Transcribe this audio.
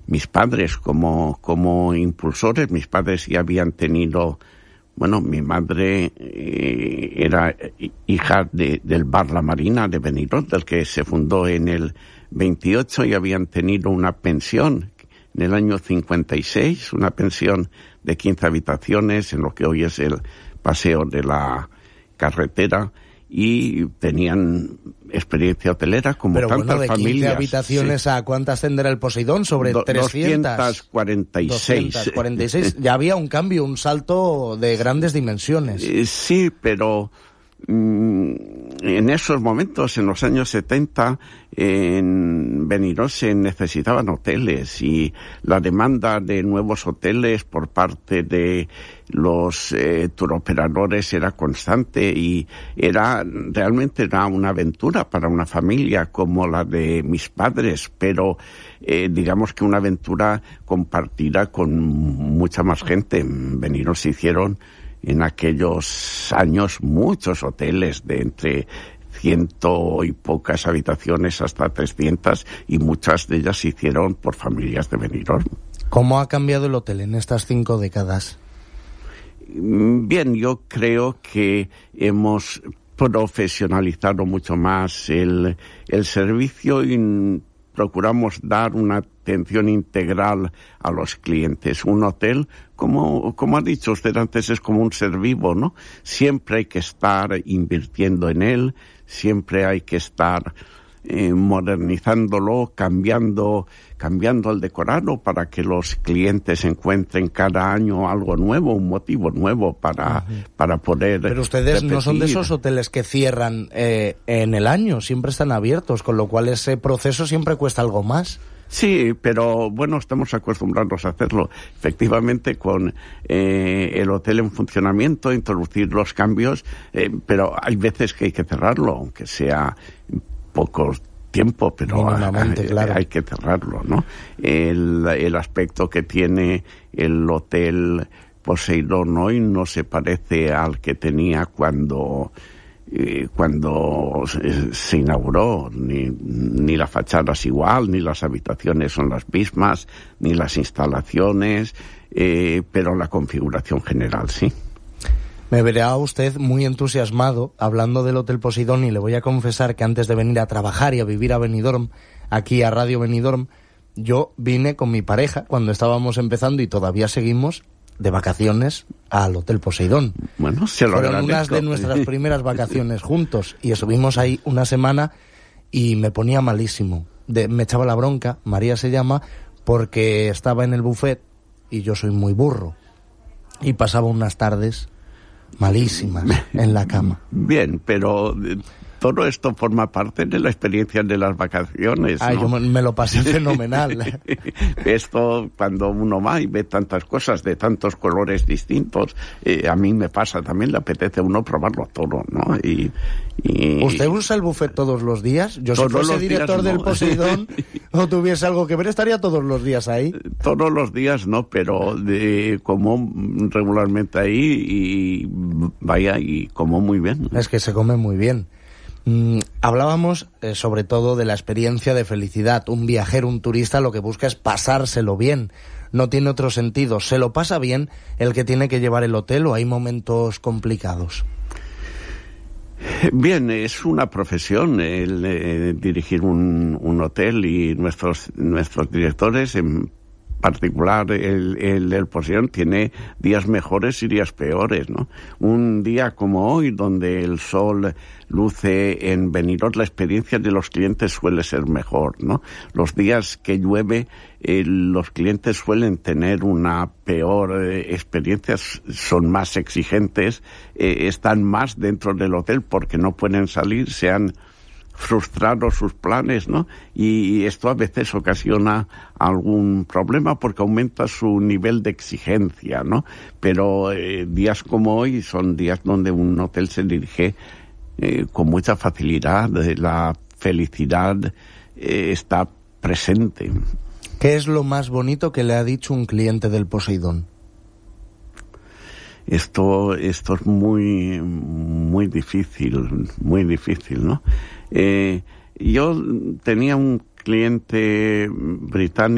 mis padres como impulsores. Mis padres ya habían tenido, bueno, mi madre era hija del Bar La Marina de Benidorm, del que se fundó en el 28, y habían tenido una pensión en el año 56, una pensión de 15 habitaciones en lo que hoy es el Paseo de la Carretera, y tenían experiencia hotelera como pero tantas bueno, de 15 familias. Habitaciones, sí. ¿A cuántas tendrá el Poseidón? ¿Sobre 300? 246. 246. Ya había un cambio, un salto de grandes dimensiones. Sí, pero en esos momentos, en los años 70, en Benidorm se necesitaban hoteles, y la demanda de nuevos hoteles por parte de los turoperadores era constante, y realmente era una aventura para una familia como la de mis padres, pero digamos que una aventura compartida con mucha más gente. En Benidorm se hicieron en aquellos años muchos hoteles de entre 100 y pocas habitaciones hasta 300, y muchas de ellas se hicieron por familias de Benidorm. ¿Cómo ha cambiado el hotel en estas 5 décadas? Bien, yo creo que hemos profesionalizado mucho más el servicio, y procuramos dar una atención integral a los clientes. Un hotel, como ha dicho usted antes, es como un ser vivo, ¿no? Siempre hay que estar invirtiendo en él, siempre hay que estar modernizándolo, cambiando el decorado para que los clientes encuentren cada año algo nuevo, un motivo nuevo para poder Pero ustedes repetir. No son de esos hoteles que cierran en el año, siempre están abiertos, con lo cual ese proceso siempre cuesta algo más. Sí, pero bueno, estamos acostumbrados a hacerlo. Efectivamente, con el hotel en funcionamiento, introducir los cambios, pero hay veces que hay que cerrarlo, aunque sea poco tiempo, pero claro, hay que cerrarlo, ¿no? El aspecto que tiene el hotel Poseidón hoy no se parece al que tenía cuando se inauguró, ni la fachada es igual, ni las habitaciones son las mismas, ni las instalaciones, pero la configuración general sí. Me verá usted muy entusiasmado hablando del Hotel Poseidón, y le voy a confesar que antes de venir a trabajar y a vivir a Benidorm, aquí a Radio Benidorm, yo vine con mi pareja cuando estábamos empezando, y todavía seguimos de vacaciones al Hotel Poseidón. Bueno, se lo agradezco. Fueron unas de nuestras primeras vacaciones juntos, y estuvimos ahí una semana y me ponía malísimo. Me echaba la bronca, María se llama, porque estaba en el buffet y yo soy muy burro, y pasaba unas tardes malísimas en la cama. Bien, pero todo esto forma parte de la experiencia de las vacaciones, ¿no? Yo me lo pasé fenomenal. Esto, cuando uno va y ve tantas cosas de tantos colores distintos, a mí me pasa también, le apetece a uno probarlo todo, ¿no? ¿Usted usa el buffet todos los días? Yo, si fuese director del Poseidón o tuviese algo que ver, estaría todos los días ahí. Todos los días no, pero como regularmente ahí, y vaya, y como muy bien. Es que se come muy bien. Hablábamos sobre todo de la experiencia de felicidad. Un viajero, un turista, lo que busca es pasárselo bien. No tiene otro sentido. ¿Se lo pasa bien el que tiene que llevar el hotel, o hay momentos complicados? Bien, es una profesión el dirigir un hotel, y nuestros directores, en particular el Poseidón, tiene días mejores y días peores, ¿no? Un día como hoy, donde el sol luce en Benidorm, la experiencia de los clientes suele ser mejor, ¿no? Los días que llueve, los clientes suelen tener una peor experiencia, son más exigentes, están más dentro del hotel porque no pueden salir, se han frustrado sus planes, ¿no? Y esto a veces ocasiona algún problema porque aumenta su nivel de exigencia, ¿no? Pero días como hoy son días donde un hotel se dirige con mucha facilidad, la felicidad está presente. ¿Qué es lo más bonito que le ha dicho un cliente del Poseidón? Esto es muy difícil, ¿no? Yo tenía un cliente británico